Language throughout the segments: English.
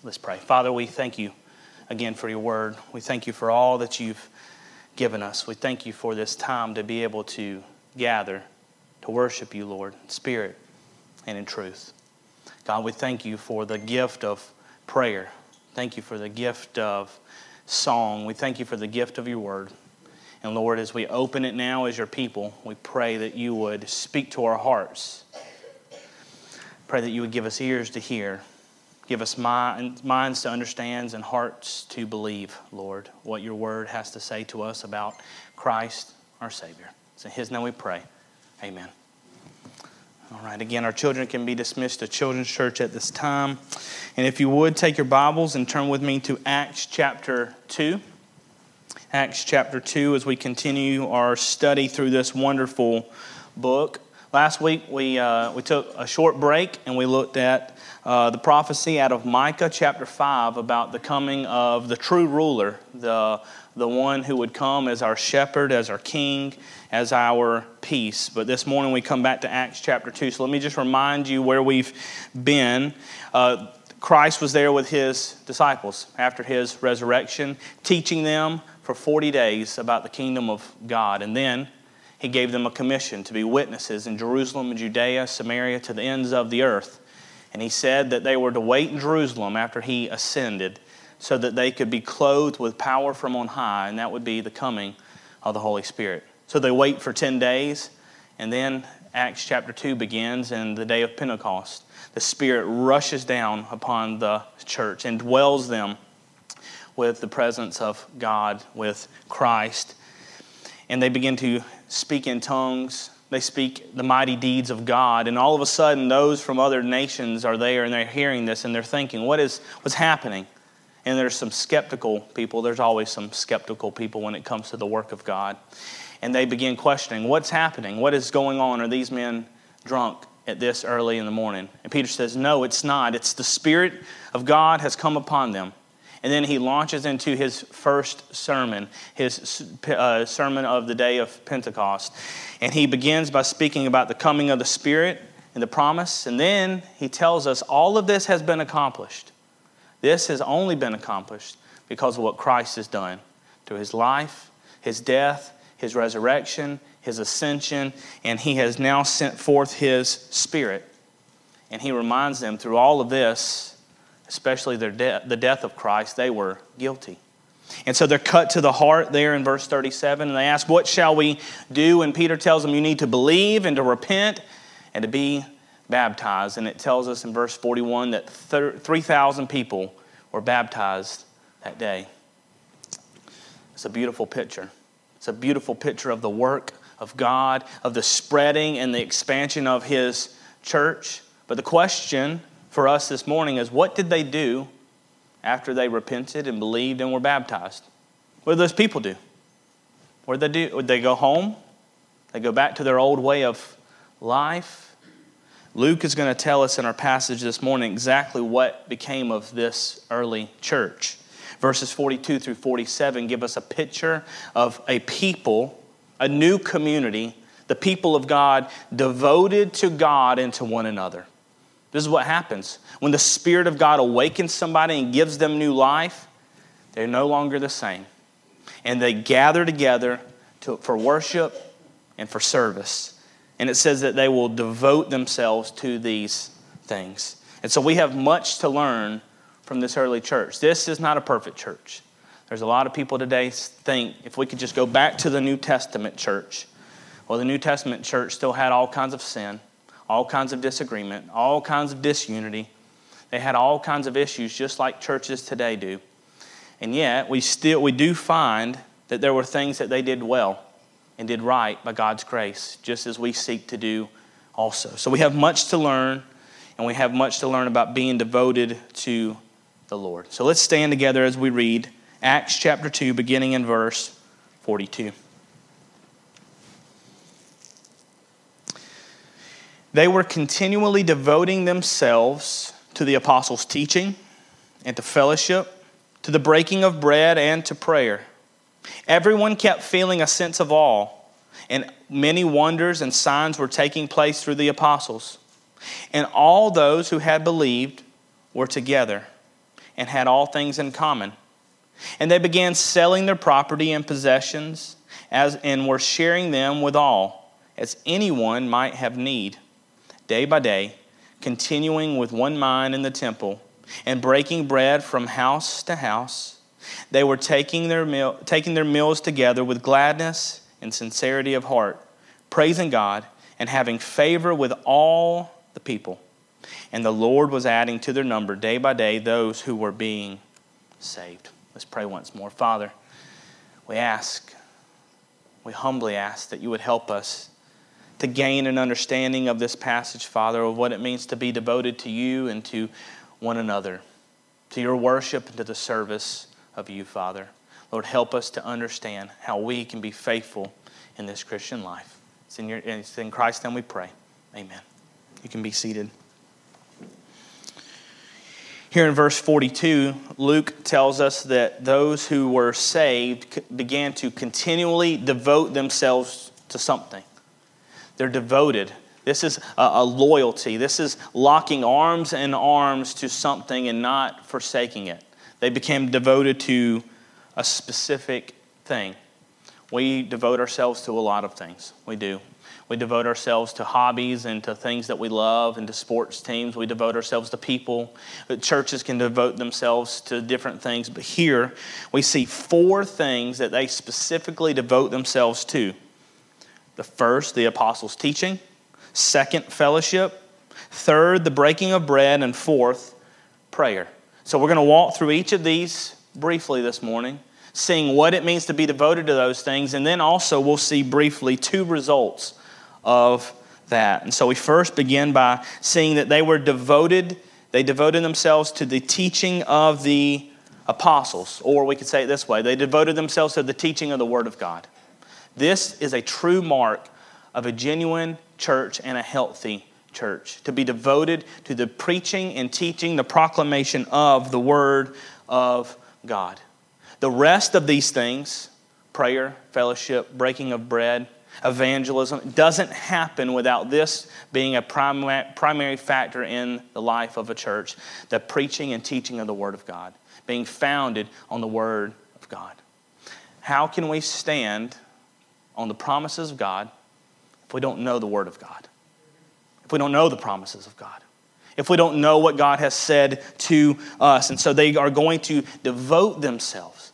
Let's pray. Father, we thank you again for your word. We thank you for all that you've given us. We thank you for this time to be able to gather, to worship you, Lord, in spirit and in truth. God, we thank you for the gift of prayer. Thank you for the gift of song. We thank you for the gift of your word. And Lord, as we open it now as your people, we pray that you would speak to our hearts. Pray that you would give us ears to hear. Give us minds to understand and hearts to believe, Lord, what your word has to say to us about Christ, our Savior. It's in his name we pray. Amen. All right, again, our children can be dismissed to Children's Church at this time. And if you would, take your Bibles and turn with me to Acts chapter 2. Acts chapter 2 as we continue our study through this wonderful book. Last week we took a short break and we looked at the prophecy out of Micah chapter 5 about the coming of the true ruler, the one who would come as our shepherd, as our king, as our peace. But this morning we come back to Acts chapter 2. So let me just remind you where we've been. Christ was there with his disciples after his resurrection, teaching them for 40 days about the kingdom of God. And then he gave them a commission to be witnesses in Jerusalem and Judea, Samaria, to the ends of the earth. And he said that they were to wait in Jerusalem after he ascended so that they could be clothed with power from on high, and that would be the coming of the Holy Spirit. So they wait for 10 days, and then Acts chapter 2 begins, and the day of Pentecost, the Spirit rushes down upon the church and dwells them with the presence of God, with Christ. And they begin to speak in tongues. They speak the mighty deeds of God. And all of a sudden, those from other nations are there, and they're hearing this, and they're thinking, what's happening? And there's some skeptical people. There's always some skeptical people when it comes to the work of God. And they begin questioning, what's happening? What is going on? Are these men drunk at this early in the morning? And Peter says, no, it's not. It's the Spirit of God has come upon them. And then he launches into his first sermon, his sermon of the day of Pentecost. And he begins by speaking about the coming of the Spirit and the promise. And then he tells us all of this has been accomplished. This has only been accomplished because of what Christ has done through his life, his death, his resurrection, his ascension, and he has now sent forth his Spirit. And he reminds them through all of this, especially the death of Christ, they were guilty. And so they're cut to the heart there in verse 37, and they ask, what shall we do? And Peter tells them, you need to believe and to repent and to be baptized. And it tells us in verse 41 that 3,000 people were baptized that day. It's a beautiful picture. It's a beautiful picture of the work of God, of the spreading and the expansion of his church. But the question for us this morning is, what did they do after they repented and believed and were baptized? What did those people do? What did they do? Would they go home? They go back to their old way of life? Luke is going to tell us in our passage this morning exactly what became of this early church. Verses 42 through 47 give us a picture of a people, a new community, the people of God devoted to God and to one another. This is what happens. When the Spirit of God awakens somebody and gives them new life, they're no longer the same. And they gather together for worship and for service. And it says that they will devote themselves to these things. And so we have much to learn from this early church. This is not a perfect church. There's a lot of people today think if we could just go back to the New Testament church. Well, the New Testament church still had all kinds of sin, all kinds of disagreement, all kinds of disunity. They had all kinds of issues just like churches today do. And yet we do find that there were things that they did well and did right by God's grace, just as we seek to do also. So we have much to learn, and we have much to learn about being devoted to the Lord. So let's stand together as we read Acts chapter 2, beginning in verse 42. They were continually devoting themselves to the apostles' teaching and to fellowship, to the breaking of bread and to prayer. Everyone kept feeling a sense of awe, and many wonders and signs were taking place through the apostles. And all those who had believed were together and had all things in common. And they began selling their property and possessions and were sharing them with all, as anyone might have need. Day by day, continuing with one mind in the temple, and breaking bread from house to house, they were taking their meals together with gladness and sincerity of heart, praising God and having favor with all the people. And the Lord was adding to their number day by day those who were being saved. Let's pray once more. Father, we humbly ask that you would help us to gain an understanding of this passage, Father, of what it means to be devoted to you and to one another, to your worship and to the service of you, Father. Lord, help us to understand how we can be faithful in this Christian life. It's in Christ's name we pray. Amen. You can be seated. Here in verse 42, Luke tells us that those who were saved began to continually devote themselves to something. They're devoted. This is a loyalty. This is locking arms and arms to something and not forsaking it. They became devoted to a specific thing. We devote ourselves to a lot of things. We do. We devote ourselves to hobbies and to things that we love and to sports teams. We devote ourselves to people. Churches can devote themselves to different things. But here we see 4 things that they specifically devote themselves to. The first, the apostles' teaching. Second, fellowship. Third, the breaking of bread. And fourth, prayer. So we're going to walk through each of these briefly this morning, seeing what it means to be devoted to those things. And then also we'll see briefly 2 results of that. And so we first begin by seeing that they devoted themselves to the teaching of the apostles, or we could say it this way, they devoted themselves to the teaching of the Word of God. This is a true mark of a genuine church and a healthy church, to be devoted to the preaching and teaching, the proclamation of the Word of God. The rest of these things, prayer, fellowship, breaking of bread, evangelism, doesn't happen without this being a primary factor in the life of a church, the preaching and teaching of the Word of God, being founded on the Word of God. How can we stand on the promises of God if we don't know the Word of God? If we don't know the promises of God? If we don't know what God has said to us? And so they are going to devote themselves,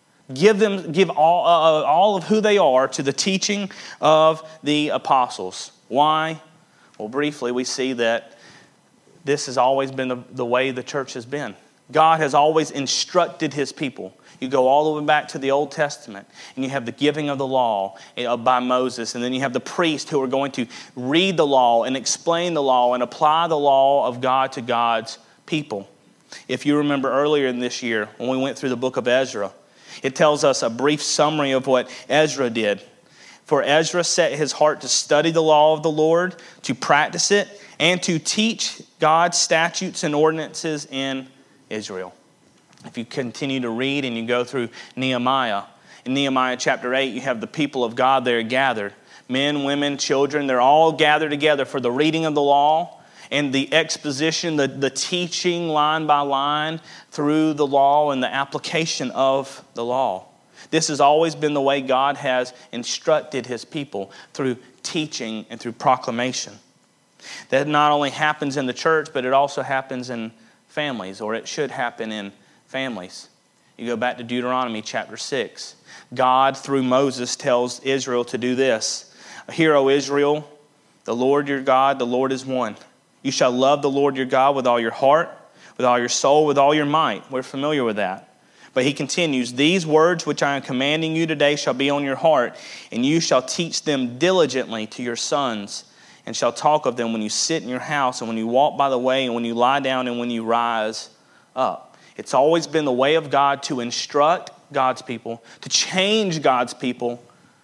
give all of who they are to the teaching of the apostles. Why? Well, briefly, we see that this has always been the way the church has been. God has always instructed His people. You go all the way back to the Old Testament, and you have the giving of the law by Moses, and then you have the priests who are going to read the law and explain the law and apply the law of God to God's people. If you remember earlier in this year, when we went through the book of Ezra, it tells us a brief summary of what Ezra did. For Ezra set his heart to study the law of the Lord, to practice it, and to teach God's statutes and ordinances in Israel. If you continue to read and you go through Nehemiah, in Nehemiah chapter 8, you have the people of God there gathered. Men, women, children, they're all gathered together for the reading of the law and the exposition, the teaching line by line through the law and the application of the law. This has always been the way God has instructed His people, through teaching and through proclamation. That not only happens in the church, but it also happens in families, or it should happen in families. You go back to Deuteronomy chapter 6. God, through Moses, tells Israel to do this. Hear, O Israel, the Lord your God, the Lord is one. You shall love the Lord your God with all your heart, with all your soul, with all your might. We're familiar with that. But he continues, these words which I am commanding you today shall be on your heart, and you shall teach them diligently to your sons, and shall talk of them when you sit in your house, and when you walk by the way, and when you lie down, and when you rise up. It's always been the way of God to instruct God's people, to change God's people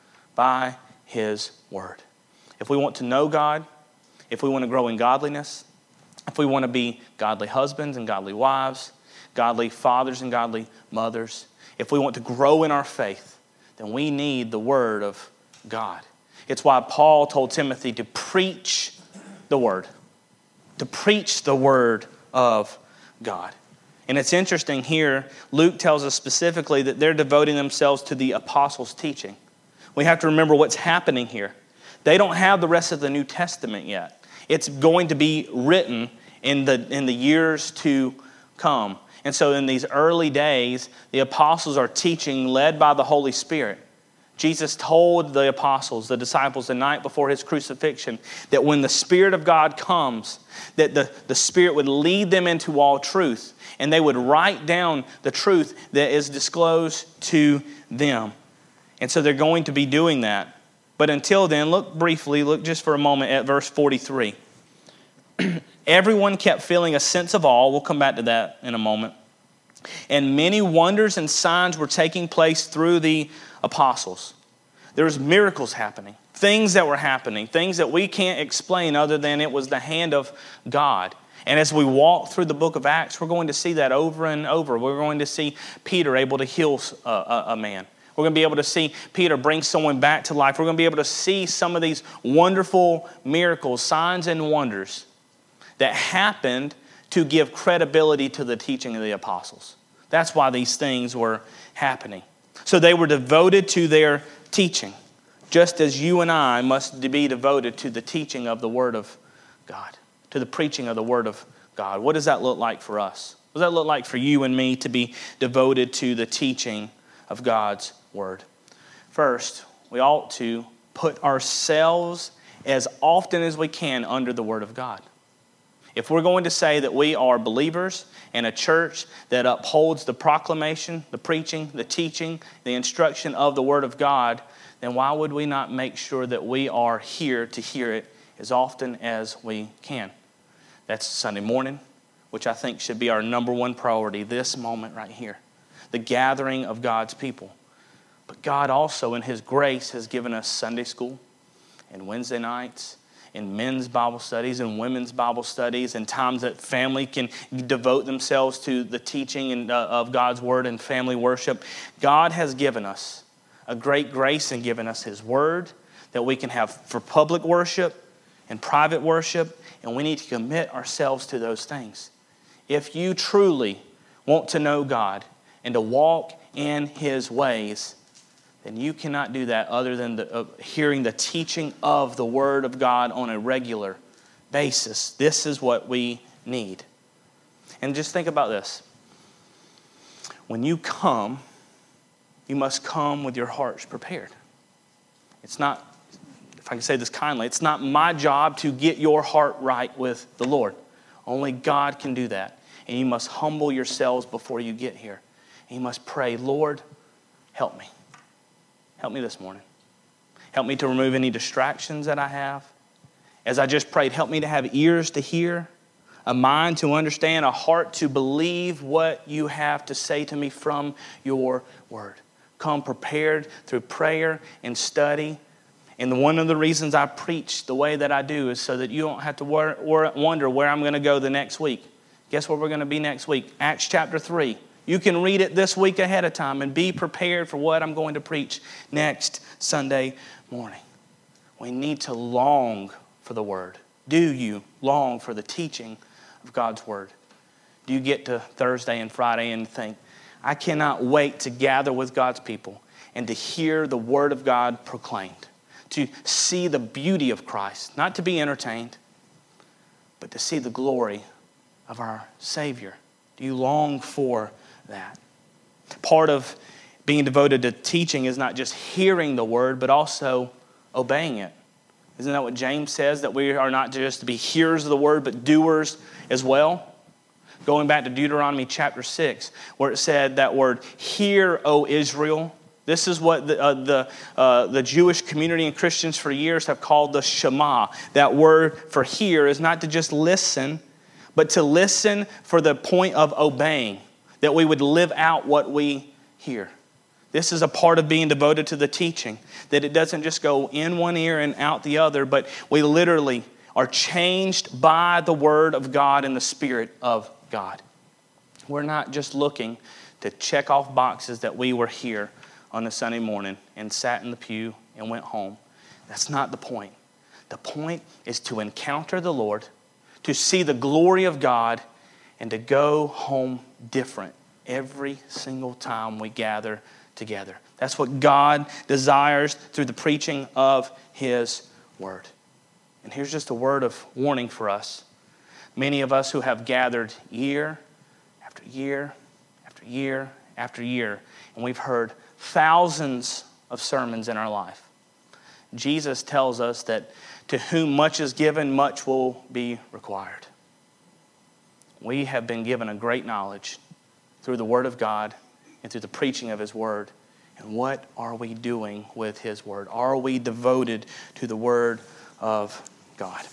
by His Word. If we want to know God, if we want to grow in godliness, if we want to be godly husbands and godly wives, godly fathers and godly mothers, if we want to grow in our faith, then we need the Word of God. It's why Paul told Timothy to preach the Word. To preach the Word of God. And it's interesting here, Luke tells us specifically that they're devoting themselves to the apostles' teaching. We have to remember what's happening here. They don't have the rest of the New Testament yet. It's going to be written in the years to come. And so in these early days, the apostles are teaching led by the Holy Spirit. Jesus told the apostles, the disciples, the night before his crucifixion, that when the Spirit of God comes, that the Spirit would lead them into all truth, and they would write down the truth that is disclosed to them. And so they're going to be doing that. But until then, look just for a moment at verse 43. Everyone kept feeling a sense of awe. We'll come back to that in a moment. And many wonders and signs were taking place through the apostles. There was miracles happening, things that were happening, things that we can't explain other than it was the hand of God. And as we walk through the book of Acts, we're going to see that over and over. We're going to see Peter able to heal a man. We're going to be able to see Peter bring someone back to life. We're going to be able to see some of these wonderful miracles, signs and wonders that happened to give credibility to the teaching of the apostles. That's why these things were happening. So they were devoted to their teaching, just as you and I must be devoted to the teaching of the Word of God, to the preaching of the Word of God. What does that look like for us? What does that look like for you and me to be devoted to the teaching of God's Word? First, we ought to put ourselves as often as we can under the Word of God. If we're going to say that we are believers in a church that upholds the proclamation, the preaching, the teaching, the instruction of the Word of God, then why would we not make sure that we are here to hear it as often as we can? That's Sunday morning, which I think should be our number one priority, this moment right here, the gathering of God's people. But God also, in His grace, has given us Sunday school and Wednesday nights and men's Bible studies and women's Bible studies and times that family can devote themselves to the teaching of God's Word and family worship. God has given us a great grace and given us His Word that we can have for public worship and private worship, and we need to commit ourselves to those things. If you truly want to know God and to walk in His ways, then you cannot do that other than hearing the teaching of the Word of God on a regular basis. This is what we need. And just think about this. When you come, you must come with your hearts prepared. It's not, if I can say this kindly, it's not my job to get your heart right with the Lord. Only God can do that. And you must humble yourselves before you get here. And you must pray, Lord, help me. Help me this morning. Help me to remove any distractions that I have. As I just prayed, help me to have ears to hear, a mind to understand, a heart to believe what you have to say to me from your Word. Come prepared through prayer and study. And one of the reasons I preach the way that I do is so that you don't have to wonder where I'm going to go the next week. Guess where we're going to be next week? Acts chapter 3. You can read it this week ahead of time and be prepared for what I'm going to preach next Sunday morning. We need to long for the Word. Do you long for the teaching of God's Word? Do you get to Thursday and Friday and think, I cannot wait to gather with God's people and to hear the Word of God proclaimed, to see the beauty of Christ, not to be entertained, but to see the glory of our Savior? Do you long for that? Part of being devoted to teaching is not just hearing the Word, but also obeying it. Isn't that what James says, that we are not just to be hearers of the Word, but doers as well? Going back to Deuteronomy chapter 6, where it said that word, hear, O Israel. This is what the Jewish community and Christians for years have called the Shema. That word for hear is not to just listen, but to listen for the point of obeying, that we would live out what we hear. This is a part of being devoted to the teaching, that it doesn't just go in one ear and out the other, but we literally are changed by the Word of God and the Spirit of God. We're not just looking to check off boxes that we were here on a Sunday morning and sat in the pew and went home. That's not the point. The point is to encounter the Lord, to see the glory of God, and to go home different every single time we gather together. That's what God desires through the preaching of His Word. And here's just a word of warning for us. Many of us who have gathered year after year after year after year, and we've heard thousands of sermons in our life. Jesus tells us that to whom much is given, much will be required. We have been given a great knowledge through the Word of God and through the preaching of His Word. And what are we doing with His Word? Are we devoted to the Word of God?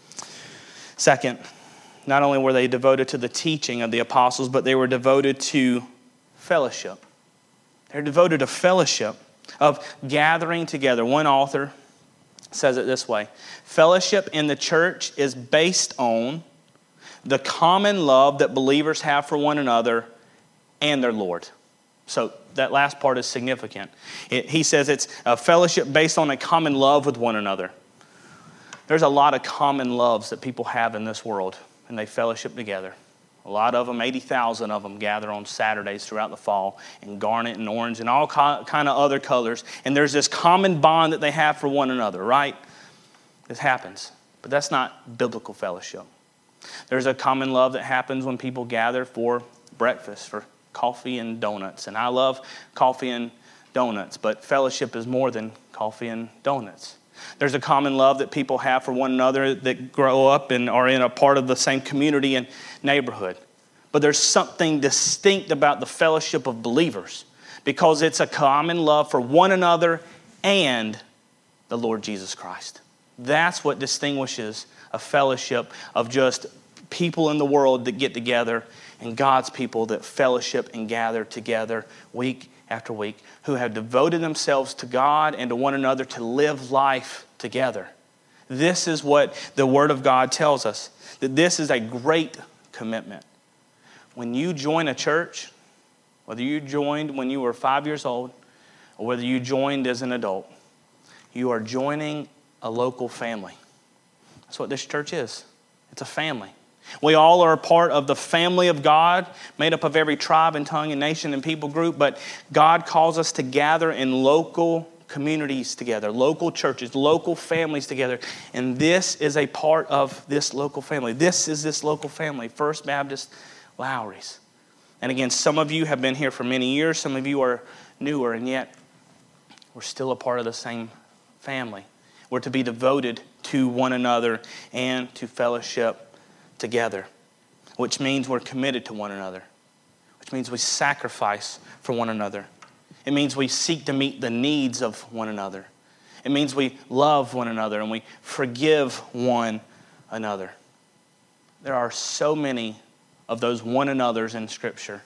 Second, not only were they devoted to the teaching of the apostles, but they were devoted to fellowship. They're devoted to fellowship, of gathering together. One author says it this way: fellowship in the church is based on the common love that believers have for one another and their Lord. So that last part is significant. He says it's a fellowship based on a common love with one another. There's a lot of common loves that people have in this world, and they fellowship together. A lot of them, 80,000 of them, gather on Saturdays throughout the fall in garnet and orange and all kind of other colors. And there's this common bond that they have for one another, right? This happens. But that's not biblical fellowship. There's a common love that happens when people gather for breakfast, for coffee and donuts. And I love coffee and donuts, but fellowship is more than coffee and donuts. There's a common love that people have for one another that grow up and are in a part of the same community and neighborhood. But there's something distinct about the fellowship of believers because it's a common love for one another and the Lord Jesus Christ. That's what distinguishes a fellowship of just people in the world that get together and God's people that fellowship and gather together week after week, who have devoted themselves to God and to one another to live life together. This is what the Word of God tells us, that this is a great commitment. When you join a church, whether you joined when you were 5 years old or whether you joined as an adult, you are joining a local family. That's what this church is. It's a family. We all are a part of the family of God, made up of every tribe and tongue and nation and people group, but God calls us to gather in local communities together, local churches, local families together, and this is a part of this local family. This is this local family, First Baptist Lowry's. And again, some of you have been here for many years, some of you are newer, and yet we're still a part of the same family. We're to be devoted to one another and to fellowship together, which means we're committed to one another, which means we sacrifice for one another. It means we seek to meet the needs of one another. It means we love one another and we forgive one another. There are so many of those one another's in Scripture.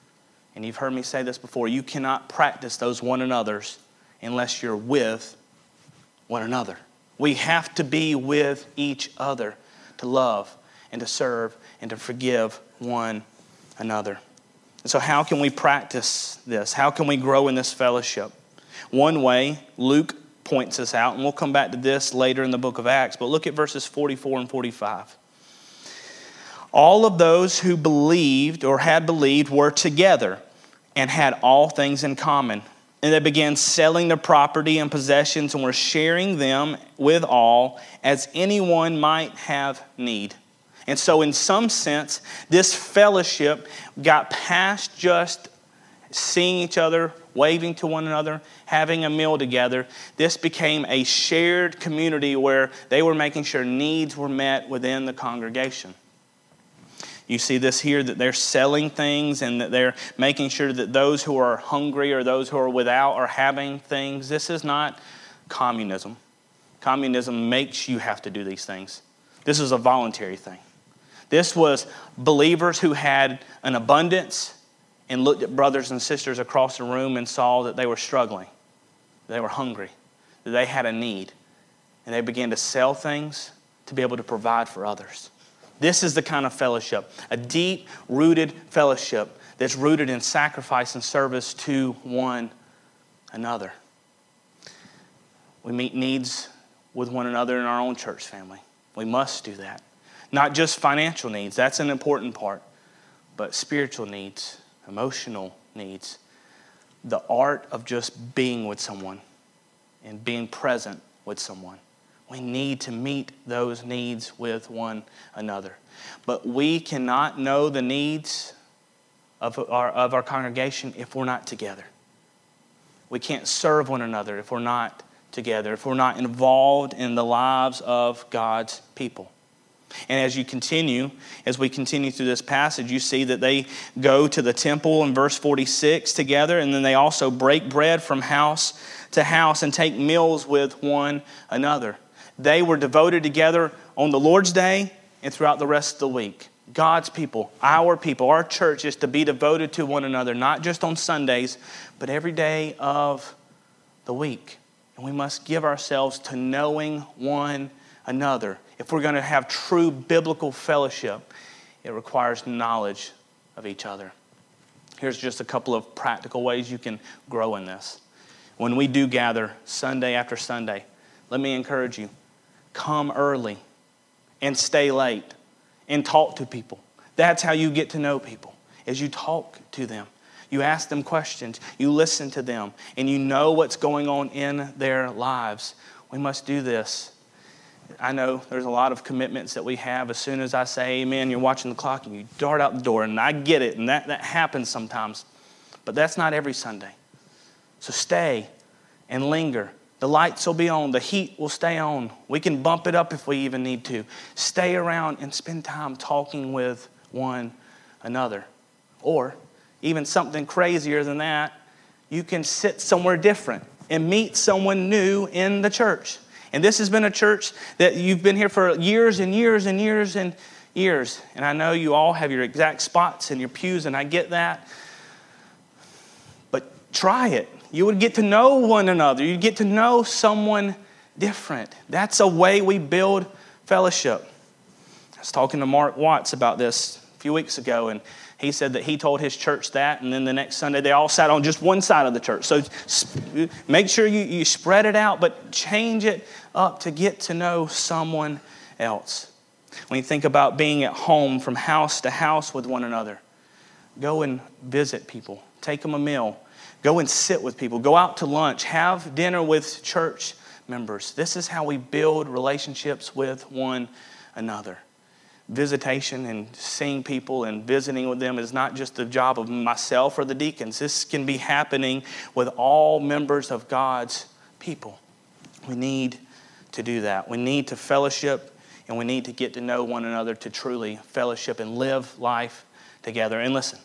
And you've heard me say this before. You cannot practice those one another's unless you're with one another. We have to be with each other to love and to serve and to forgive one another. And so how can we practice this? How can we grow in this fellowship? One way, Luke points us out, and we'll come back to this later in the book of Acts, but look at verses 44 and 45. All of those who believed or had believed were together and had all things in common. And they began selling their property and possessions and were sharing them with all as anyone might have need. And so in some sense, this fellowship got past just seeing each other, waving to one another, having a meal together. This became a shared community where they were making sure needs were met within the congregation. You see this here, that they're selling things and that they're making sure that those who are hungry or those who are without are having things. This is not communism. Communism makes you have to do these things. This is a voluntary thing. This was believers who had an abundance and looked at brothers and sisters across the room and saw that they were struggling, they were hungry, that they had a need. And they began to sell things to be able to provide for others. This is the kind of fellowship, a deep-rooted fellowship that's rooted in sacrifice and service to one another. We meet needs with one another in our own church family. We must do that. Not just financial needs, that's an important part. but spiritual needs, emotional needs, the art of just being with someone and being present with someone. We need to meet those needs with one another. But we cannot know the needs of our congregation if we're not together. We can't serve one another if we're not together, if we're not involved in the lives of God's people. And as we continue through this passage, you see that they go to the temple in verse 46 together, and then they also break bread from house to house and take meals with one another. They were devoted together on the Lord's Day and throughout the rest of the week. God's people, our church is to be devoted to one another, not just on Sundays, but every day of the week. And we must give ourselves to knowing one another. If we're going to have true biblical fellowship, it requires knowledge of each other. Here's just a couple of practical ways you can grow in this. When we do gather Sunday after Sunday, let me encourage you, come early and stay late and talk to people. That's how you get to know people, as you talk to them. You ask them questions, you listen to them, and you know what's going on in their lives. We must do this. I know there's a lot of commitments that we have. As soon as I say amen, you're watching the clock and you dart out the door, and I get it, and that happens sometimes. But that's not every Sunday. So stay and linger. The lights will be on. The heat will stay on. We can bump it up if we even need to. Stay around and spend time talking with one another. Or, even something crazier than that, you can sit somewhere different and meet someone new in the church. And this has been a church that you've been here for years and years and years and years. And I know you all have your exact spots in your pews, and I get that. But try it. You would get to know one another. You'd get to know someone different. That's a way we build fellowship. I was talking to Mark Watts about this a few weeks ago, and he said that he told his church that, and then the next Sunday they all sat on just one side of the church. So make sure you spread it out, but change it up to get to know someone else. When you think about being at home from house to house with one another, go and visit people. Take them a meal. Go and sit with people. Go out to lunch. Have dinner with church members. This is how we build relationships with one another. Visitation and seeing people and visiting with them is not just the job of myself or the deacons. This can be happening with all members of God's people. We need to do that. We need to fellowship, and we need to get to know one another to truly fellowship and live life together. And listen,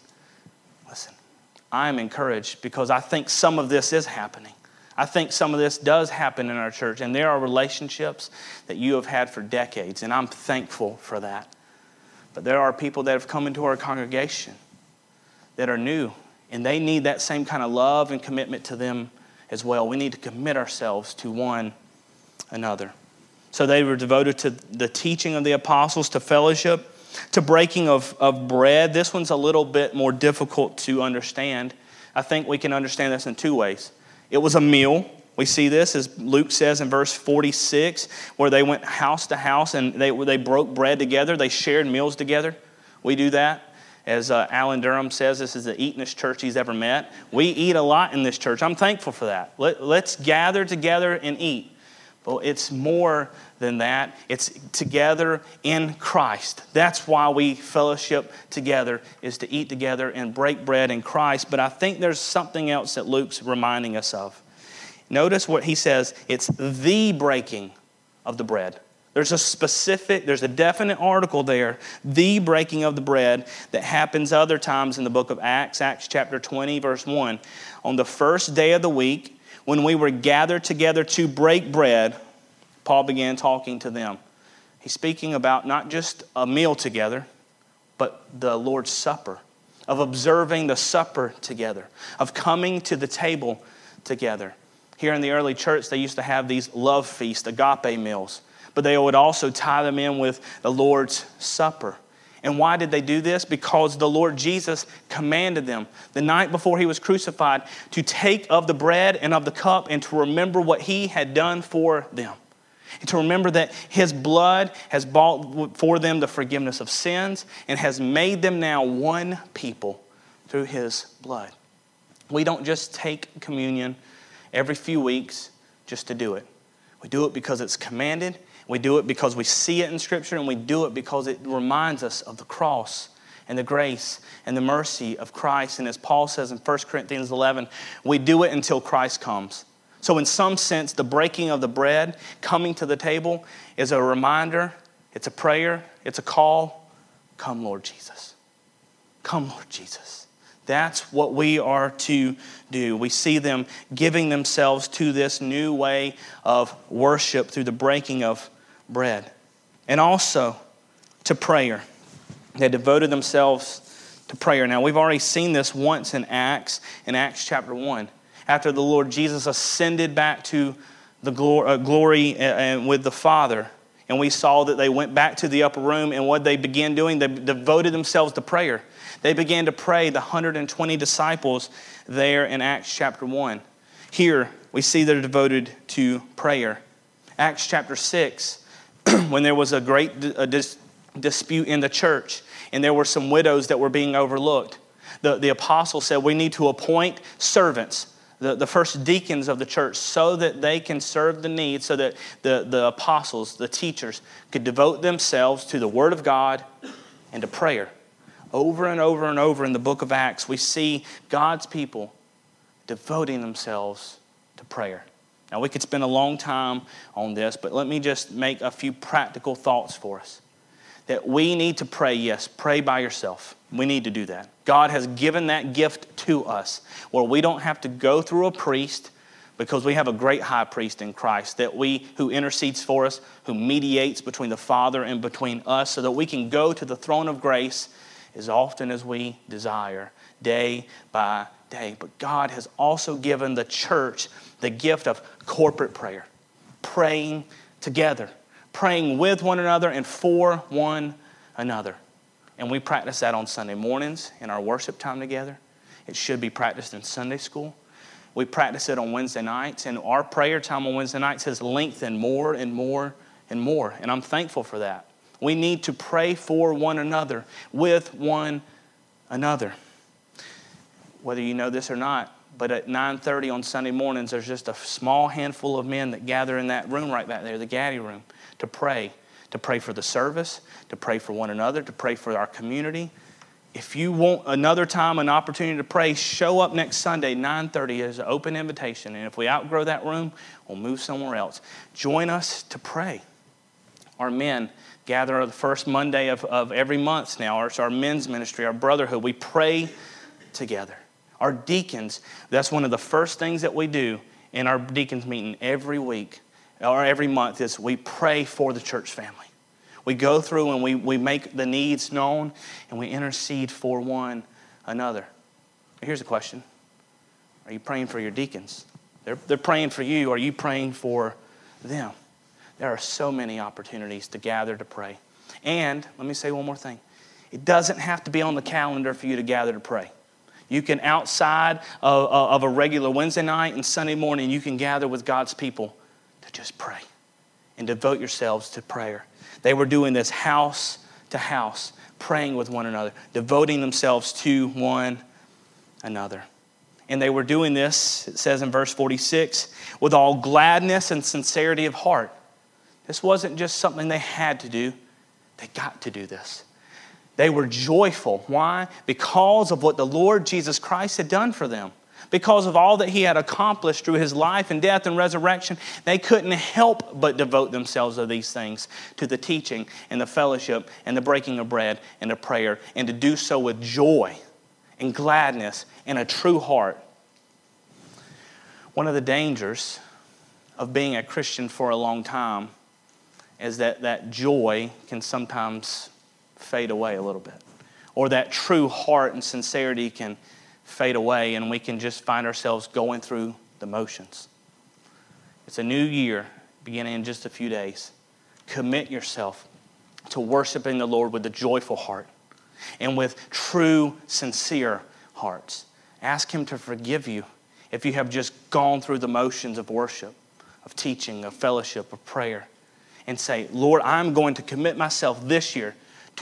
I'm encouraged because I think some of this is happening. I think some of this does happen in our church, and there are relationships that you have had for decades, and I'm thankful for that. But there are people that have come into our congregation that are new, and they need that same kind of love and commitment to them as well. We need to commit ourselves to one another. So they were devoted to the teaching of the apostles, to fellowship, to breaking of bread. This one's a little bit more difficult to understand. I think we can understand this in two ways. It was a meal. We see this, as Luke says in verse 46, where they went house to house and they broke bread together. They shared meals together. We do that. As Alan Durham says, this is the eatingest church he's ever met. We eat a lot in this church. I'm thankful for that. Let's gather together and eat. But it's more than that. It's together in Christ. That's why we fellowship together, is to eat together and break bread in Christ. But I think there's something else that Luke's reminding us of. Notice what he says. It's the breaking of the bread. There's a definite article there, the breaking of the bread, that happens other times in the book of Acts, Acts chapter 20, verse 1. On the first day of the week, when we were gathered together to break bread, Paul began talking to them. He's speaking about not just a meal together, but the Lord's Supper, of observing the supper together, of coming to the table together. Here in the early church, they used to have these love feasts, agape meals, but they would also tie them in with the Lord's Supper. And why did they do this? Because the Lord Jesus commanded them the night before he was crucified to take of the bread and of the cup and to remember what he had done for them. And to remember that his blood has bought for them the forgiveness of sins and has made them now one people through his blood. We don't just take communion every few weeks just to do it. We do it because it's commanded. We do it because we see it in Scripture, and we do it because it reminds us of the cross and the grace and the mercy of Christ. And as Paul says in 1 Corinthians 11, we do it until Christ comes. So in some sense, the breaking of the bread, coming to the table, is a reminder, it's a prayer, it's a call. Come, Lord Jesus. Come, Lord Jesus. That's what we are to do. We see them giving themselves to this new way of worship through the breaking of bread. And also to prayer. They devoted themselves to prayer. Now, we've already seen this once in Acts chapter 1. After the Lord Jesus ascended back to the glory with the Father, and we saw that they went back to the upper room, and what they began doing, they devoted themselves to prayer. They began to pray, the 120 disciples there in Acts chapter 1. Here, we see they're devoted to prayer. Acts chapter 6, when there was a great dispute in the church, and there were some widows that were being overlooked. The apostle said, we need to appoint servants, the first deacons of the church, so that they can serve the needs, so that the apostles, the teachers, could devote themselves to the Word of God and to prayer. Over and over and over in the book of Acts, we see God's people devoting themselves to prayer. Now, we could spend a long time on this, but let me just make a few practical thoughts for us. That we need to pray, yes, pray by yourself. We need to do that. God has given that gift to us where we don't have to go through a priest, because we have a great high priest in Christ who intercedes for us, who mediates between the Father and between us, so that we can go to the throne of grace as often as we desire, day by day. But God has also given the church the gift of corporate prayer, praying together, praying with one another and for one another. And we practice that on Sunday mornings in our worship time together. It should be practiced in Sunday school. We practice it on Wednesday nights, and our prayer time on Wednesday nights has lengthened more and more and more, and I'm thankful for that. We need to pray for one another, with one another. Whether you know this or not, but at 9:30 on Sunday mornings, there's just a small handful of men that gather in that room right back there, the Gaddy room, to pray for the service, to pray for one another, to pray for our community. If you want another time, an opportunity to pray, show up next Sunday, 9:30. There's an open invitation, and if we outgrow that room, we'll move somewhere else. Join us to pray. Our men gather the first Monday of every month now. It's our men's ministry, our brotherhood. We pray together. Our deacons, that's one of the first things that we do in our deacons meeting every week or every month is we pray for the church family. We go through and we make the needs known and we intercede for one another. Here's a question. Are you praying for your deacons? They're praying for you. Are you praying for them? There are so many opportunities to gather to pray. And let me say one more thing. It doesn't have to be on the calendar for you to gather to pray. You can, outside of a regular Wednesday night and Sunday morning, you can gather with God's people to just pray and devote yourselves to prayer. They were doing this house to house, praying with one another, devoting themselves to one another. And they were doing this, it says in verse 46, with all gladness and sincerity of heart. This wasn't just something they had to do. They got to do this. They were joyful. Why? Because of what the Lord Jesus Christ had done for them. Because of all that he had accomplished through his life and death and resurrection, they couldn't help but devote themselves to these things, to the teaching and the fellowship and the breaking of bread and the prayer, and to do so with joy and gladness and a true heart. One of the dangers of being a Christian for a long time is that joy can sometimes fade away a little bit. Or that true heart and sincerity can fade away and we can just find ourselves going through the motions. It's a new year beginning in just a few days. Commit yourself to worshiping the Lord with a joyful heart and with true, sincere hearts. Ask him to forgive you if you have just gone through the motions of worship, of teaching, of fellowship, of prayer. and say, Lord, I'm going to commit myself this year,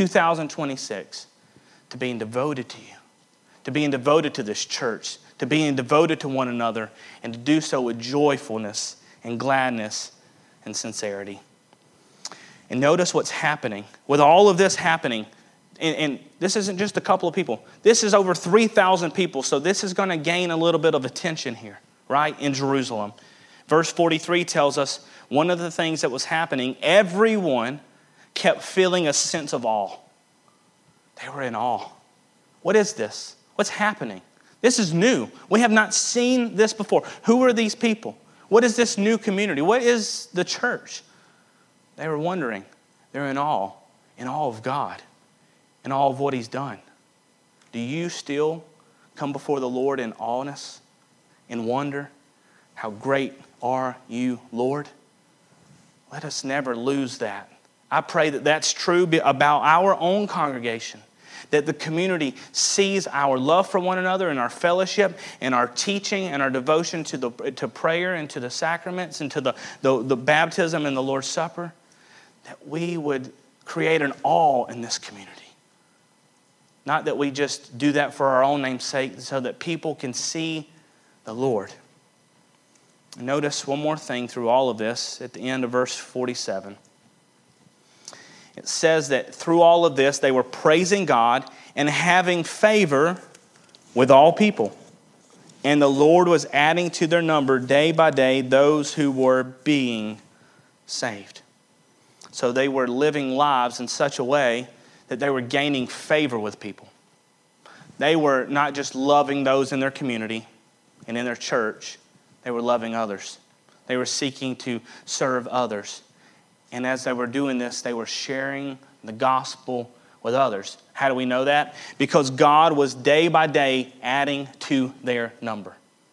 2026, to being devoted to you, to being devoted to this church, to being devoted to one another, and to do so with joyfulness and gladness and sincerity. And notice what's happening. With all of this happening, and this isn't just a couple of people. This is over 3,000 people, so this is going to gain a little bit of attention here, right, in Jerusalem. Verse 43 tells us one of the things that was happening, everyone kept feeling a sense of awe. They were in awe. What is this? What's happening? This is new. We have not seen this before. Who are these people? What is this new community? What is the church? They were wondering. They're in awe of God, in awe of what He's done. Do you still come before the Lord in awness, in wonder? How great are you, Lord? Let us never lose that. I pray that that's true about our own congregation, that the community sees our love for one another and our fellowship and our teaching and our devotion to prayer and to the sacraments and to the baptism and the Lord's Supper, that we would create an awe in this community. Not that we just do that for our own name's sake, so that people can see the Lord. Notice one more thing through all of this at the end of verse 47. It says that through all of this, they were praising God and having favor with all people. And the Lord was adding to their number day by day those who were being saved. So they were living lives in such a way that they were gaining favor with people. They were not just loving those in their community and in their church. They were loving others. They were seeking to serve others. And as they were doing this, they were sharing the gospel with others. How do we know that? Because God was day by day adding to their number.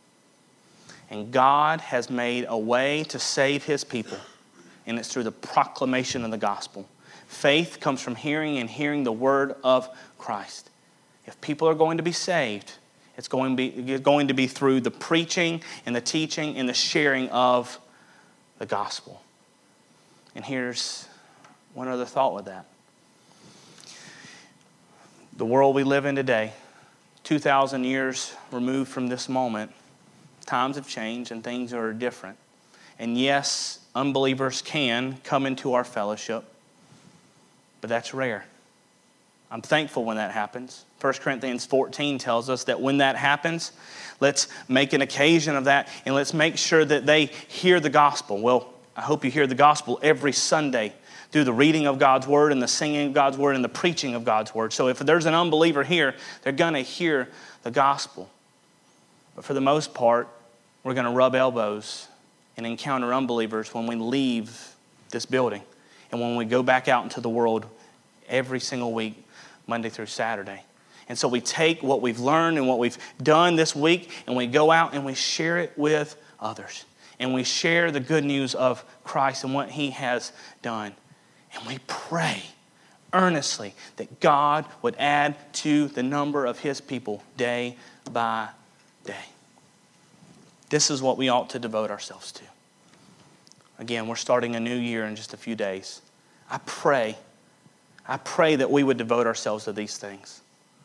And God has made a way to save His people. And it's through the proclamation of the gospel. Faith comes from hearing and hearing the word of Christ. If people are going to be saved, it's going to be through the preaching and the teaching and the sharing of the gospel. And here's one other thought with that. The world we live in today, 2,000 years removed from this moment, times have changed and things are different. And yes, unbelievers can come into our fellowship, but that's rare. I'm thankful when that happens. 1 Corinthians 14 tells us that when that happens, let's make an occasion of that and let's make sure that they hear the gospel. Well, I hope you hear the gospel every Sunday through the reading of God's word and the singing of God's word and the preaching of God's word. So if there's an unbeliever here, they're going to hear the gospel. But for the most part, we're going to rub elbows and encounter unbelievers when we leave this building and when we go back out into the world every single week, Monday through Saturday. And so we take what we've learned and what we've done this week and we go out and we share it with others. And we share the good news of Christ and what He has done. And we pray earnestly that God would add to the number of His people day by day. This is what we ought to devote ourselves to. Again, we're starting a new year in just a few days. I pray that we would devote ourselves to these things.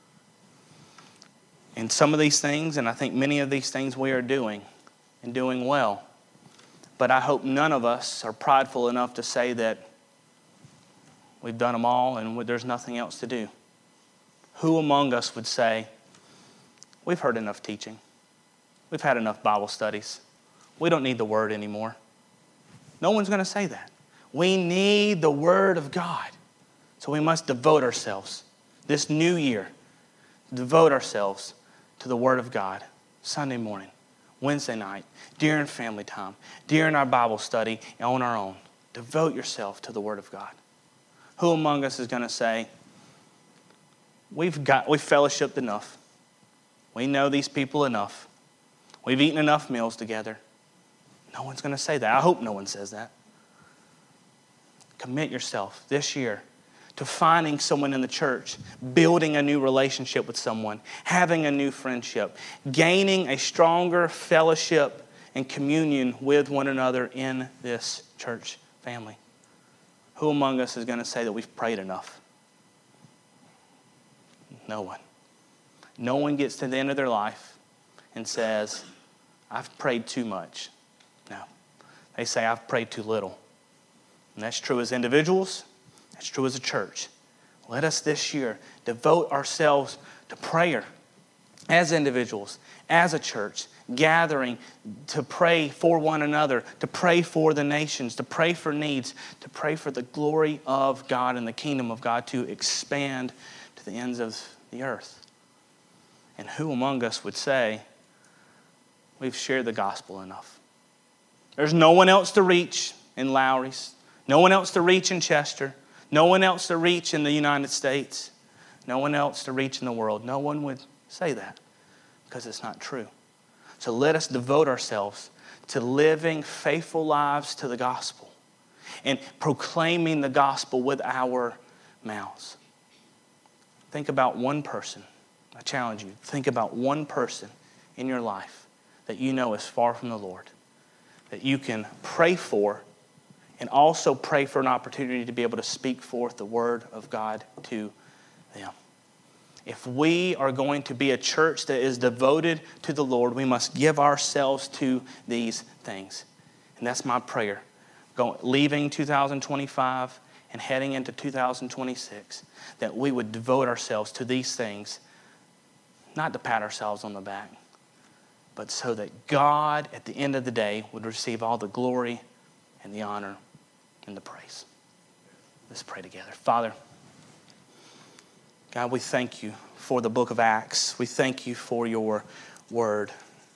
And some of these things, and I think many of these things we are doing, and doing well. But I hope none of us are prideful enough to say that we've done them all and there's nothing else to do. Who among us would say, we've heard enough teaching. We've had enough Bible studies. We don't need the Word anymore. No one's going to say that. We need the Word of God. So we must devote ourselves this new year, devote ourselves to the Word of God. Sunday morning, Wednesday night, during family time, during our Bible study, and on our own. Devote yourself to the Word of God. Who among us is going to say, we've fellowshipped enough. We know these people enough. We've eaten enough meals together. No one's going to say that. I hope no one says that. Commit yourself this year to finding someone in the church, building a new relationship with someone, having a new friendship, gaining a stronger fellowship and communion with one another in this church family. Who among us is going to say that we've prayed enough? No one. No one gets to the end of their life and says, I've prayed too much. No. They say, I've prayed too little. And that's true as individuals. That's true as a church. Let us this year devote ourselves to prayer as individuals, as a church, gathering to pray for one another, to pray for the nations, to pray for needs, to pray for the glory of God and the kingdom of God to expand to the ends of the earth. And who among us would say, we've shared the gospel enough? There's no one else to reach in Lowry's, no one else to reach in Chester, no one else to reach in the United States, no one else to reach in the world. No one would say that because it's not true. So let us devote ourselves to living faithful lives to the gospel and proclaiming the gospel with our mouths. Think about one person. I challenge you. Think about one person in your life that you know is far from the Lord, that you can pray for and also pray for an opportunity to be able to speak forth the word of God to them. If we are going to be a church that is devoted to the Lord, we must give ourselves to these things. And that's my prayer. Leaving 2025 and heading into 2026, that we would devote ourselves to these things, not to pat ourselves on the back, but so that God, at the end of the day, would receive all the glory and the honor and the praise. Let's pray together. Father, God, we thank you for the book of Acts. We thank you for your word.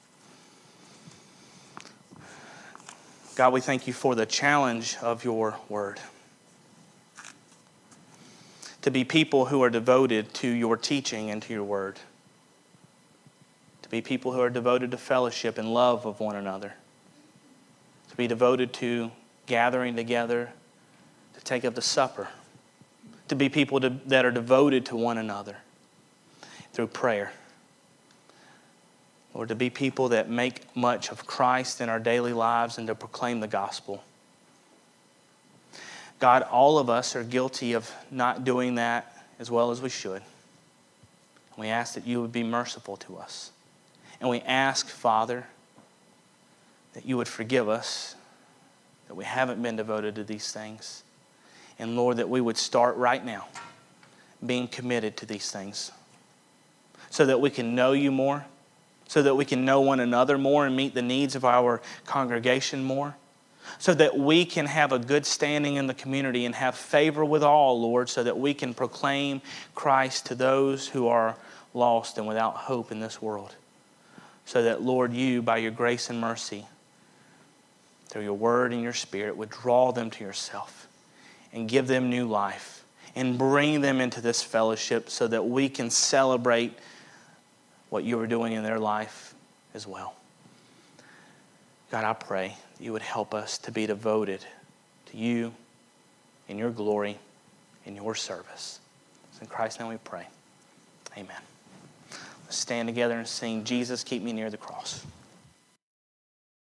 God, we thank you for the challenge of your word. To be people who are devoted to your teaching and to your word. To be people who are devoted to fellowship and love of one another. To be devoted to gathering together to take up the supper. To be people that are devoted to one another through prayer. Lord, to be people that make much of Christ in our daily lives and to proclaim the gospel. God, all of us are guilty of not doing that as well as we should. We ask that you would be merciful to us. And we ask, Father, that you would forgive us, that we haven't been devoted to these things. And Lord, that we would start right now being committed to these things so that we can know you more, so that we can know one another more and meet the needs of our congregation more, so that we can have a good standing in the community and have favor with all, Lord, so that we can proclaim Christ to those who are lost and without hope in this world. So that, Lord, you, by your grace and mercy, through your word and your spirit, would draw them to yourself and give them new life and bring them into this fellowship so that we can celebrate what you are doing in their life as well. God, I pray that you would help us to be devoted to you in your glory, in your service. It's in Christ's name we pray. Amen. Let's stand together and sing, Jesus, Keep Me Near the Cross.